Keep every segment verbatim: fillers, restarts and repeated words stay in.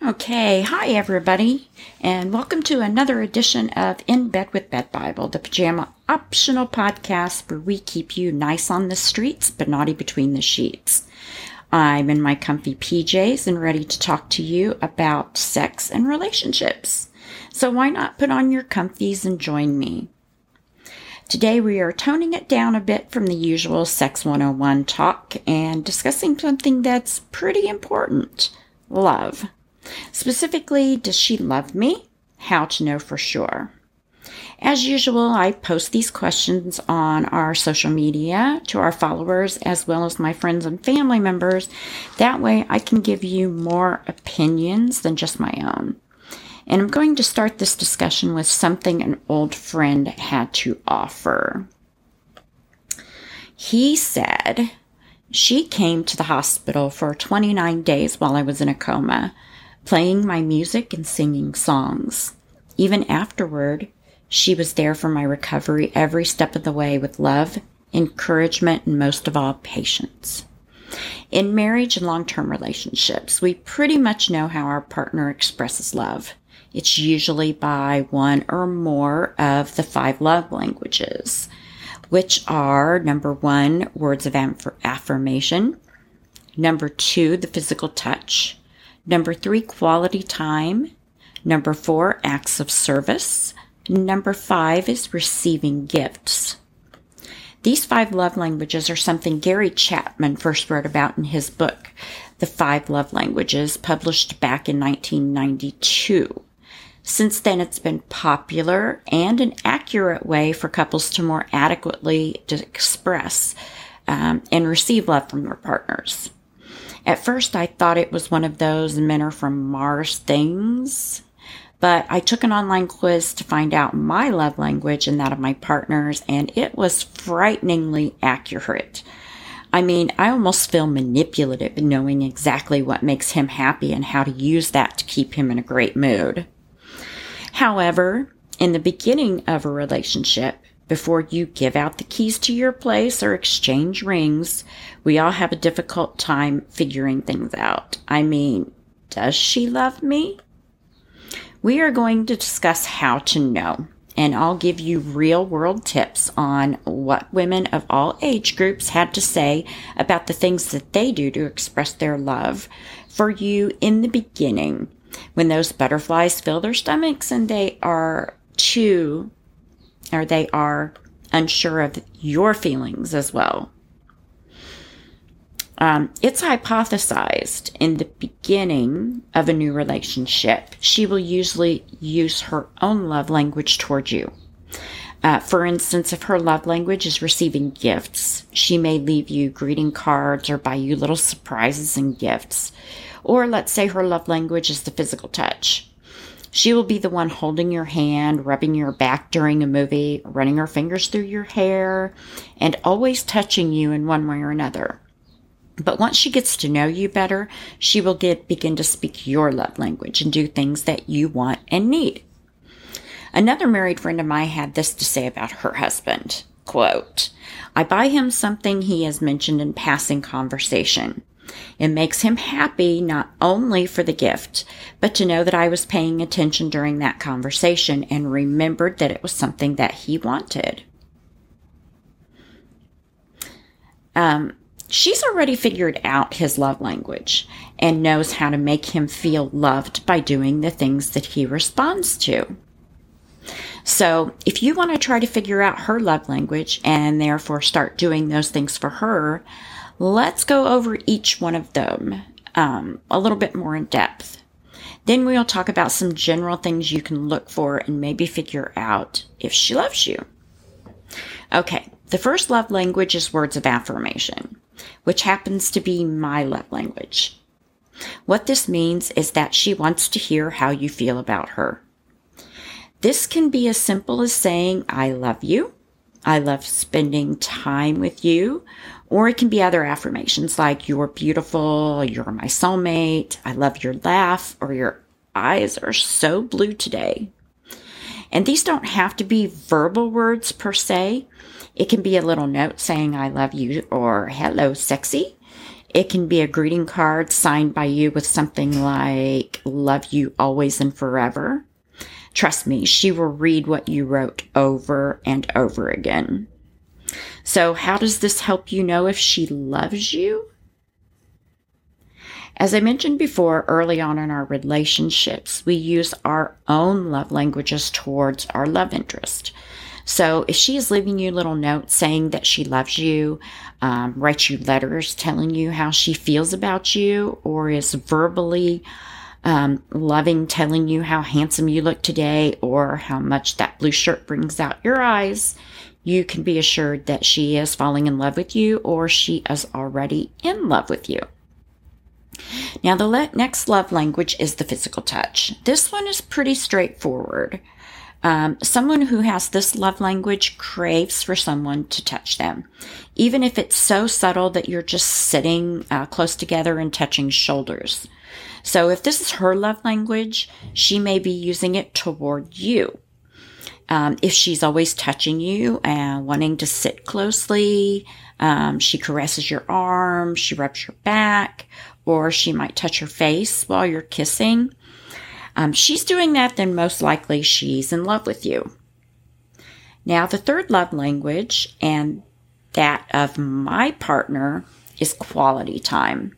Okay, hi everybody, and welcome to another edition of In Bed with Bed Bible, the pajama optional podcast where we keep you nice on the streets but naughty between the sheets. I'm in my comfy P Js and ready to talk to you about sex and relationships. So why not put on your comfies and join me? Today we are toning it down a bit from the usual Sex one oh one talk and discussing something that's pretty important: love. Specifically, does she love me? How to know for sure. As usual, I post these questions on our social media to our followers as well as my friends and family members. That way I can give you more opinions than just my own. And I'm going to start this discussion with something an old friend had to offer. He said, she came to the hospital for twenty-nine days while I was in a coma, playing my music and singing songs. Even afterward, she was there for my recovery every step of the way with love, encouragement, and most of all, patience. In marriage and long-term relationships, we pretty much know how our partner expresses love. It's usually by one or more of the five love languages, which are number one, words of affirmation, number two, the physical touch, number three, quality time. Number four, acts of service. Number five is receiving gifts. These five love languages are something Gary Chapman first wrote about in his book, The Five Love Languages, published back in nineteen ninety-two. Since then, it's been popular and an accurate way for couples to more adequately to express um, and receive love from their partners. At first, I thought it was one of those men are from Mars things, but I took an online quiz to find out my love language and that of my partner's, and it was frighteningly accurate. I mean, I almost feel manipulative in knowing exactly what makes him happy and how to use that to keep him in a great mood. However, in the beginning of a relationship, before you give out the keys to your place or exchange rings, we all have a difficult time figuring things out. I mean, does she love me? We are going to discuss how to know, and I'll give you real-world tips on what women of all age groups had to say about the things that they do to express their love for you in the beginning, when those butterflies fill their stomachs and they are too or they are unsure of your feelings as well. Um, it's hypothesized in the beginning of a new relationship, she will usually use her own love language toward you. Uh, for instance, if her love language is receiving gifts, she may leave you greeting cards or buy you little surprises and gifts. Or let's say her love language is the physical touch. She will be the one holding your hand, rubbing your back during a movie, running her fingers through your hair, and always touching you in one way or another. But once she gets to know you better, she will get begin to speak your love language and do things that you want and need. Another married friend of mine had this to say about her husband, quote, I buy him something he has mentioned in passing conversation. It makes him happy not only for the gift, but to know that I was paying attention during that conversation and remembered that it was something that he wanted. Um, she's already figured out his love language and knows how to make him feel loved by doing the things that he responds to. So if you want to try to figure out her love language and therefore start doing those things for her, let's go over each one of them um, a little bit more in depth. Then we'll talk about some general things you can look for and maybe figure out if she loves you. Okay, the first love language is words of affirmation, which happens to be my love language. What this means is that she wants to hear how you feel about her. This can be as simple as saying, I love you. I love spending time with you. Or it can be other affirmations like, you're beautiful, you're my soulmate, I love your laugh, or your eyes are so blue today. And these don't have to be verbal words per se. It can be a little note saying, I love you, or hello, sexy. It can be a greeting card signed by you with something like, love you always and forever. Trust me, she will read what you wrote over and over again. So how does this help you know if she loves you? As I mentioned before, early on in our relationships, we use our own love languages towards our love interest. So if she is leaving you little notes saying that she loves you, um, writes you letters telling you how she feels about you, or is verbally um, loving, telling you how handsome you look today, or how much that blue shirt brings out your eyes, you can be assured that she is falling in love with you, or she is already in love with you. Now, the le- next love language is the physical touch. This one is pretty straightforward. Um, someone who has this love language craves for someone to touch them, even if it's so subtle that you're just sitting uh, close together and touching shoulders. So if this is her love language, she may be using it toward you. Um, if she's always touching you and wanting to sit closely, um, she caresses your arm, she rubs your back, or she might touch your face while you're kissing. Um, she's doing that, then most likely she's in love with you. Now, the third love language, and that of my partner, is quality time.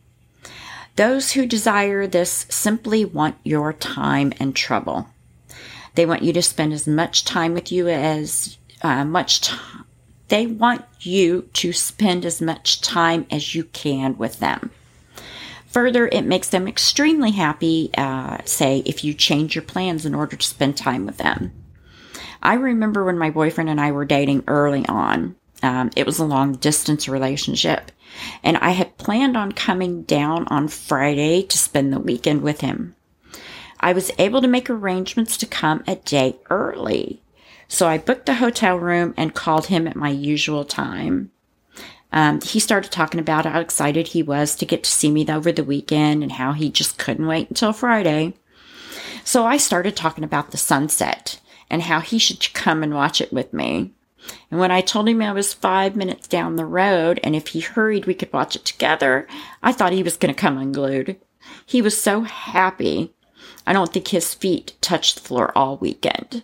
Those who desire this simply want your time and trouble. They want you to spend as much time with you as uh, much time. They want you to spend as much time as you can with them. Further, it makes them extremely happy, uh, say, if you change your plans in order to spend time with them. I remember when my boyfriend and I were dating early on. Um, it was a long-distance relationship, and I had planned on coming down on Friday to spend the weekend with him. I was able to make arrangements to come a day early, so I booked a hotel room and called him at my usual time. Um, he started talking about how excited he was to get to see me over the weekend and how he just couldn't wait until Friday. So I started talking about the sunset and how he should come and watch it with me. And when I told him I was five minutes down the road and if he hurried we could watch it together, I thought he was going to come unglued. He was so happy. I don't think his feet touched the floor all weekend.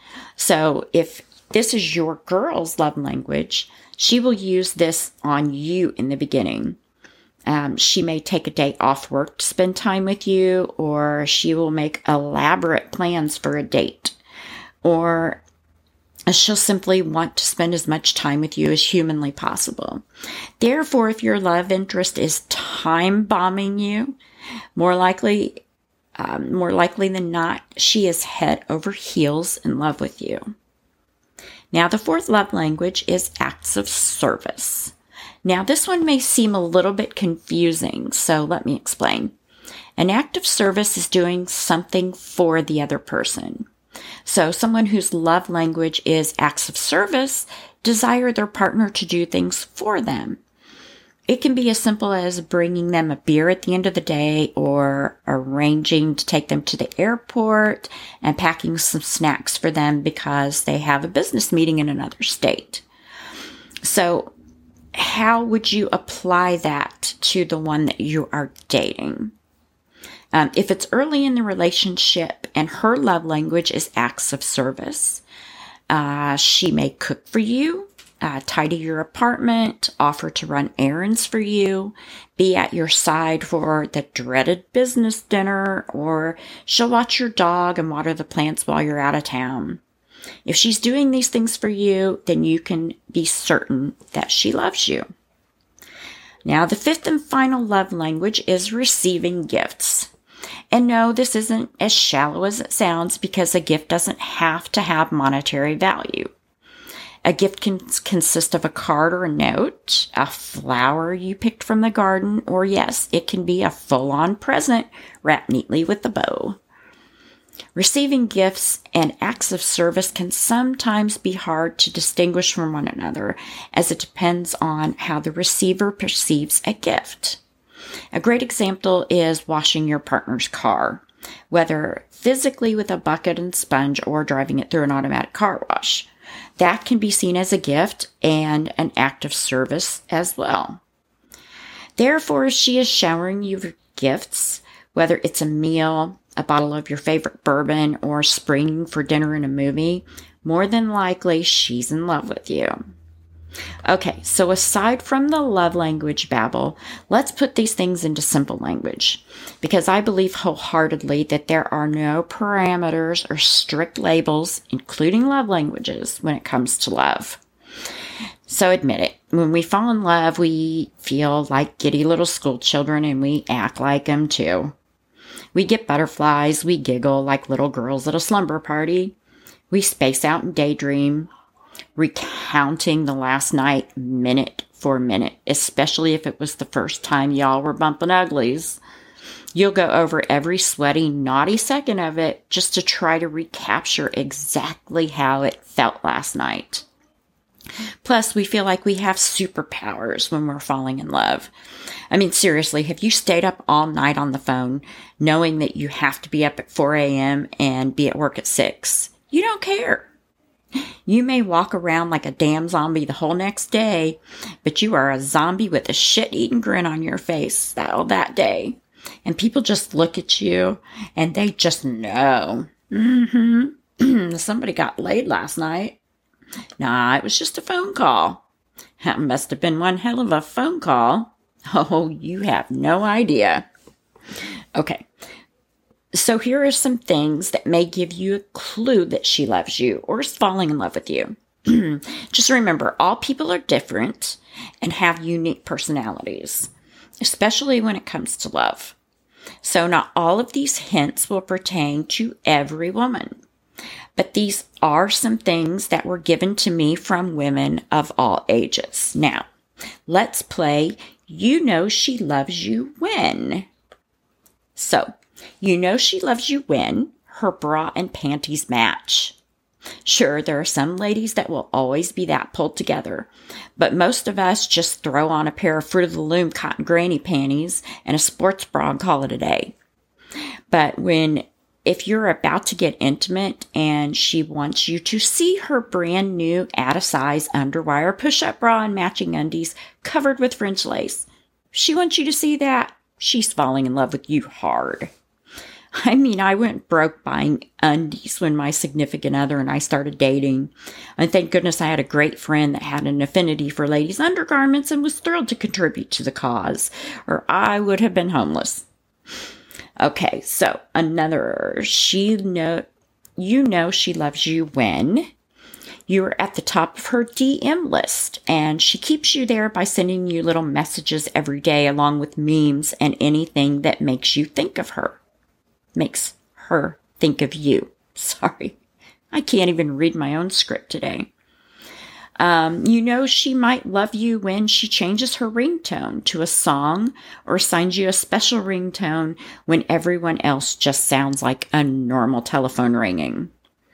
So if this is your girl's love language, she will use this on you in the beginning. Um, she may take a day off work to spend time with you, or she will make elaborate plans for a date, or she'll simply want to spend as much time with you as humanly possible. Therefore, if your love interest is time bombing you, more likely, um, more likely than not, she is head over heels in love with you. Now, the fourth love language is acts of service. Now, this one may seem a little bit confusing, so let me explain. An act of service is doing something for the other person. So, someone whose love language is acts of service desire their partner to do things for them. It can be as simple as bringing them a beer at the end of the day, or arranging to take them to the airport and packing some snacks for them because they have a business meeting in another state. So how would you apply that to the one that you are dating? Um, if it's early in the relationship and her love language is acts of service, uh, she may cook for you, Uh, tidy your apartment, offer to run errands for you, be at your side for the dreaded business dinner, or she'll watch your dog and water the plants while you're out of town. If she's doing these things for you, then you can be certain that she loves you. Now, the fifth and final love language is receiving gifts. And no, this isn't as shallow as it sounds, because a gift doesn't have to have monetary value. A gift can consist of a card or a note, a flower you picked from the garden, or yes, it can be a full-on present wrapped neatly with a bow. Receiving gifts and acts of service can sometimes be hard to distinguish from one another, as it depends on how the receiver perceives a gift. A great example is washing your partner's car, whether physically with a bucket and sponge or driving it through an automatic car wash. That can be seen as a gift and an act of service as well. Therefore, she is showering you with gifts, whether it's a meal, a bottle of your favorite bourbon, or springing for dinner and a movie. More than likely, she's in love with you. Okay, so aside from the love language babble, let's put these things into simple language, because I believe wholeheartedly that there are no parameters or strict labels, including love languages, when it comes to love. So admit it, when we fall in love, we feel like giddy little school children, and we act like them too. We get butterflies, we giggle like little girls at a slumber party. We space out and daydream, recounting the last night minute for minute, especially if it was the first time y'all were bumping uglies. You'll go over every sweaty, naughty second of it just to try to recapture exactly how it felt last night. Plus, we feel like we have superpowers when we're falling in love. I mean, seriously, have you stayed up all night on the phone knowing that you have to be up at four a.m. and be at work at six? You don't care. You may walk around like a damn zombie the whole next day, but you are a zombie with a shit-eating grin on your face that, that day. And people just look at you and they just know. Mm-hmm. Somebody got laid last night. Nah, it was just a phone call. That must have been one hell of a phone call. Oh, you have no idea. Okay. So here are some things that may give you a clue that she loves you or is falling in love with you. Just remember, all people are different and have unique personalities, especially when it comes to love. So not all of these hints will pertain to every woman, but these are some things that were given to me from women of all ages. Now, let's play You Know She Loves You When. So, you know she loves you when her bra and panties match. Sure, there are some ladies that will always be that pulled together, but most of us just throw on a pair of Fruit of the Loom cotton granny panties and a sports bra and call it a day. But when, if you're about to get intimate and she wants you to see her brand new add-a-size underwire push-up bra and matching undies covered with French lace, she wants you to see that, she's falling in love with you hard. I mean, I went broke buying undies when my significant other and I started dating. And thank goodness I had a great friend that had an affinity for ladies' undergarments and was thrilled to contribute to the cause, or I would have been homeless. Okay, so another, she know, you know she loves you when you're at the top of her D M list, and she keeps you there by sending you little messages every day along with memes and anything that makes you think of her. Makes her think of you. Sorry, I can't even read my own script today. Um, you know she might love you when she changes her ringtone to a song or assigns you a special ringtone when everyone else just sounds like a normal telephone ringing.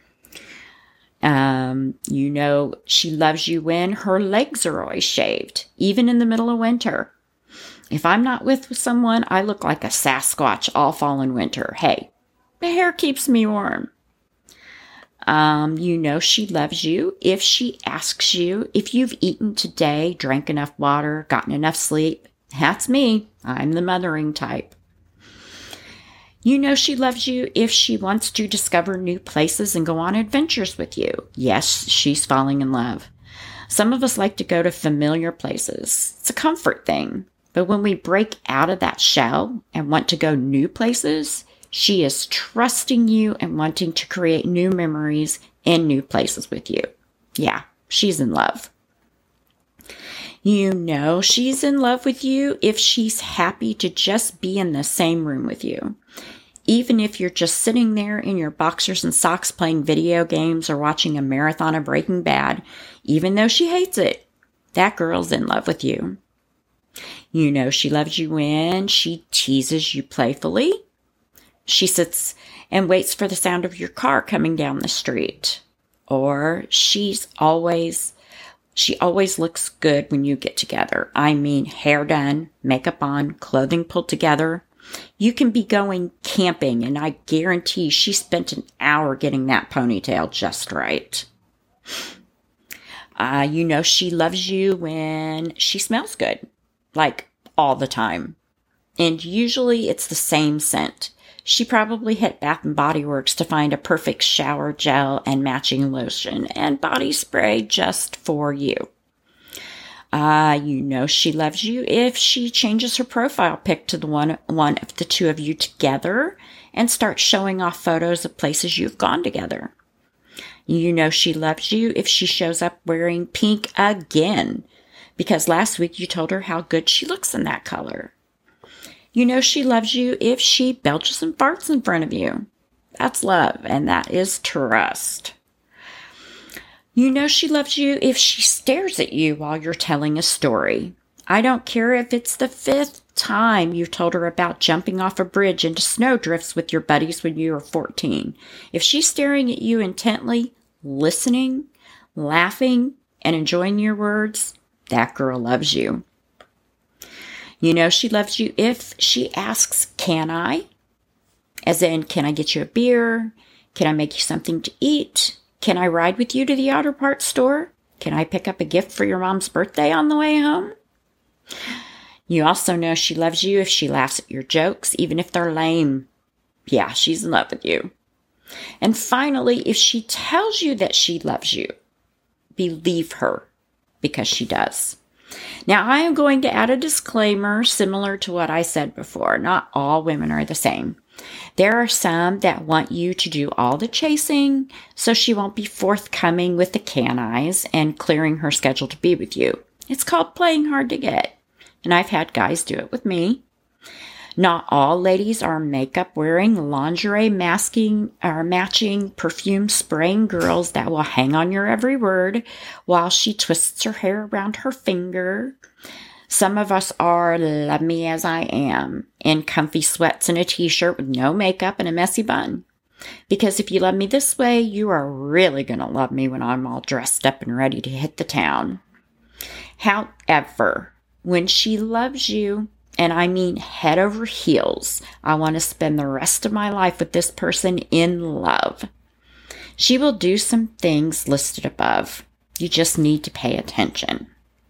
Um, you know she loves you when her legs are always shaved, even in the middle of winter. If I'm not with someone, I look like a Sasquatch all fall in winter. Hey, the hair keeps me warm. Um, you know she loves you if she asks you if you've eaten today, drank enough water, gotten enough sleep. That's me. I'm the mothering type. You know she loves you if she wants to discover new places and go on adventures with you. Yes, she's falling in love. Some of us like to go to familiar places. It's a comfort thing. But when we break out of that shell and want to go new places, she is trusting you and wanting to create new memories and new places with you. Yeah, she's in love. You know she's in love with you if she's happy to just be in the same room with you. Even if you're just sitting there in your boxers and socks playing video games or watching a marathon of Breaking Bad, even though she hates it, that girl's in love with you. You know she loves you when she teases you playfully. She sits and waits for the sound of your car coming down the street. Or she's always, she always looks good when you get together. I mean, hair done, makeup on, clothing pulled together. You can be going camping, and I guarantee she spent an hour getting that ponytail just right. Uh, you know she loves you when she smells good. Like all the time. And usually it's the same scent. She probably hit Bath and Body Works to find a perfect shower gel and matching lotion and body spray just for you. Uh, you know she loves you if she changes her profile pic to the one, one of the two of you together and starts showing off photos of places you've gone together. You know she loves you if she shows up wearing pink again, because last week you told her how good she looks in that color. You know she loves you if she belches and farts in front of you. That's love, and that is trust. You know she loves you if she stares at you while you're telling a story. I don't care if it's the fifth time you've told her about jumping off a bridge into snowdrifts with your buddies when you were fourteen. If she's staring at you intently, listening, laughing, and enjoying your words, that girl loves you. You know she loves you if she asks, can I? As in, can I get you a beer? Can I make you something to eat? Can I ride with you to the auto parts store? Can I pick up a gift for your mom's birthday on the way home? You also know she loves you if she laughs at your jokes, even if they're lame. Yeah, she's in love with you. And finally, if she tells you that she loves you, believe her, because she does. Now, I am going to add a disclaimer similar to what I said before. Not all women are the same. There are some that want you to do all the chasing, so she won't be forthcoming with the can I's and clearing her schedule to be with you. It's called playing hard to get, and I've had guys do it with me. Not all ladies are makeup-wearing, lingerie masking or matching perfume spraying girls that will hang on your every word while she twists her hair around her finger. Some of us are love me as I am, in comfy sweats and a t-shirt with no makeup and a messy bun. Because if you love me this way, you are really going to love me when I'm all dressed up and ready to hit the town. However, when she loves you, and I mean head over heels, I want to spend the rest of my life with this person in love, she will do some things listed above. You just need to pay attention.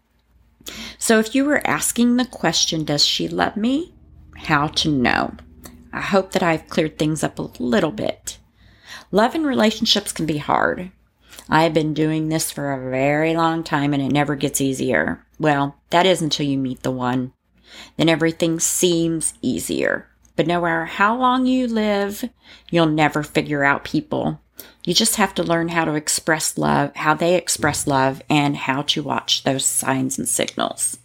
So if you were asking the question, does she love me? How to know? I hope that I've cleared things up a little bit. Love and relationships can be hard. I have been doing this for a very long time and it never gets easier. Well, that is until you meet the one. Then everything seems easier. But no matter how long you live, you'll never figure out people. You just have to learn how to express love, how they express love, and how to watch those signs and signals.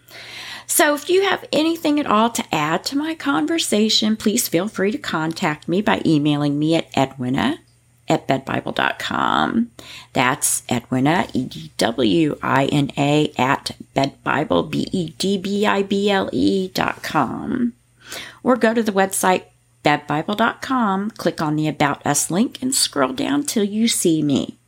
So if you have anything at all to add to my conversation, please feel free to contact me by emailing me at Edwina at bed bible dot com. That's Edwina, E D W I N A, at bedbible, B E D B I B L E dot com. Or go to the website bed bible dot com, click on the About Us link, and scroll down till you see me.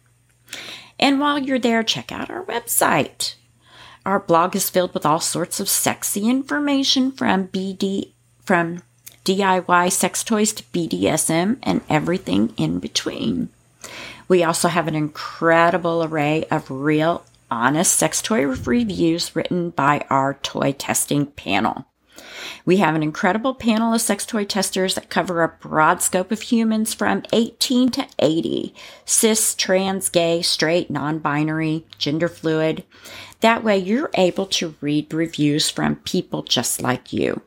And while you're there, check out our website. Our blog is filled with all sorts of sexy information from B D, from D I Y sex toys to B D S M and everything in between. We also have an incredible array of real, honest sex toy reviews written by our toy testing panel. We have an incredible panel of sex toy testers that cover a broad scope of humans from eighteen to eighty, cis, trans, gay, straight, non-binary, gender fluid. That way you're able to read reviews from people just like you.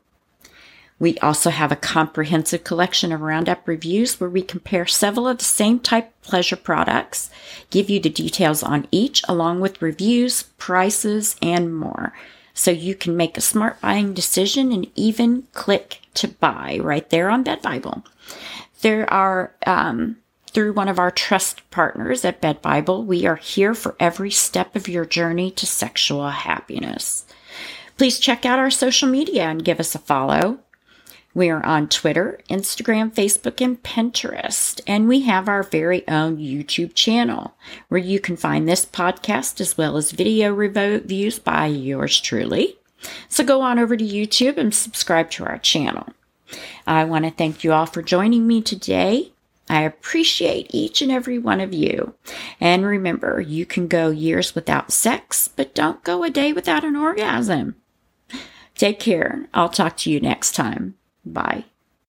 We also have a comprehensive collection of roundup reviews where we compare several of the same type of pleasure products, give you the details on each along with reviews, prices, and more. So you can make a smart buying decision and even click to buy right there on Bed Bible. There are, um, through one of our trust partners at Bed Bible, we are here for every step of your journey to sexual happiness. Please check out our social media and give us a follow. We are on Twitter, Instagram, Facebook, and Pinterest. And we have our very own YouTube channel where you can find this podcast as well as video reviews by yours truly. So go on over to YouTube and subscribe to our channel. I want to thank you all for joining me today. I appreciate each and every one of you. And remember, you can go years without sex, but don't go a day without an orgasm. Take care. I'll talk to you next time. Bye.